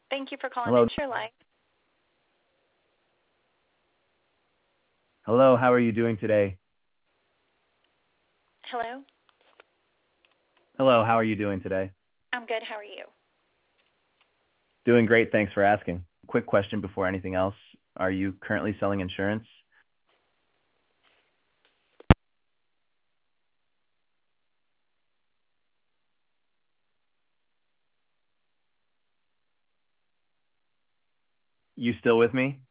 Thank you for calling Hello. Insurelife. Hello, how are you doing today? Hello? Hello, how are you doing today? I'm good. How are you? Doing great, thanks for asking. Quick question before anything else. Are you currently selling insurance? You still with me?